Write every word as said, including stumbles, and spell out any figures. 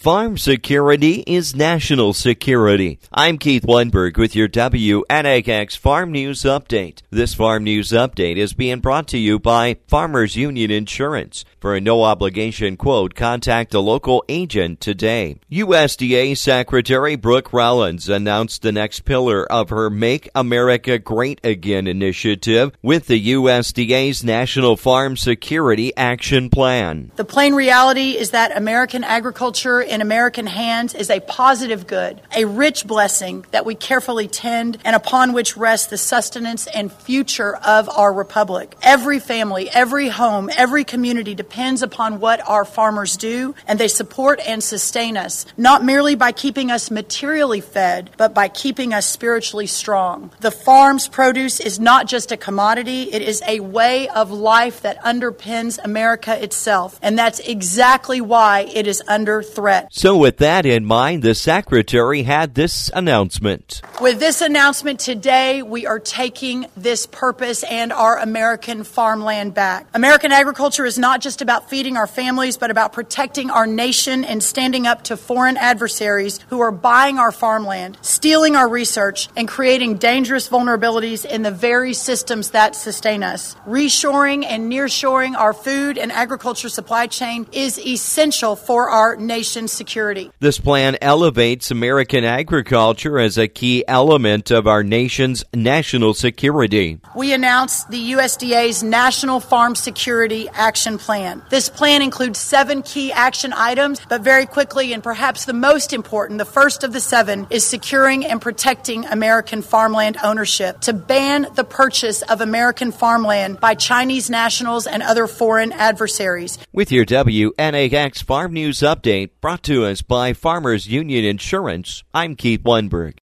Farm security is national security. I'm Keith Weinberg with your W N A X Farm News Update. This Farm News Update is being brought to you by Farmers Union Insurance. For a no-obligation quote, contact a local agent today. U S D A Secretary Brooke Rollins announced the next pillar of her Make America Great Again initiative with the U S D A's National Farm Security Action Plan. The plain reality is that American agriculture in American hands is a positive good, a rich blessing that we carefully tend and upon which rests the sustenance and future of our republic. Every family, every home, every community depends upon what our farmers do, and they support and sustain us, not merely by keeping us materially fed, but by keeping us spiritually strong. The farm's produce is not just a commodity, it is a way of life that underpins America itself, and that's exactly why it is under threat. So with that in mind, the Secretary had this announcement. With this announcement today, we are taking this purpose and our American farmland back. American agriculture is not just about feeding our families, but about protecting our nation and standing up to foreign adversaries who are buying our farmland, stealing our research, and creating dangerous vulnerabilities in the very systems that sustain us. Reshoring and nearshoring our food and agriculture supply chain is essential for our nation's security. This plan elevates American agriculture as a key element of our nation's national security. We announced the U S D A's National Farm Security Action Plan. This plan includes seven key action items, but very quickly, and perhaps the most important, the first of the seven, is securing and protecting American farmland ownership, to ban the purchase of American farmland by Chinese nationals and other foreign adversaries. With your W N A X Farm News Update, brought to us by Farmers Union Insurance, I'm Keith Weinberg.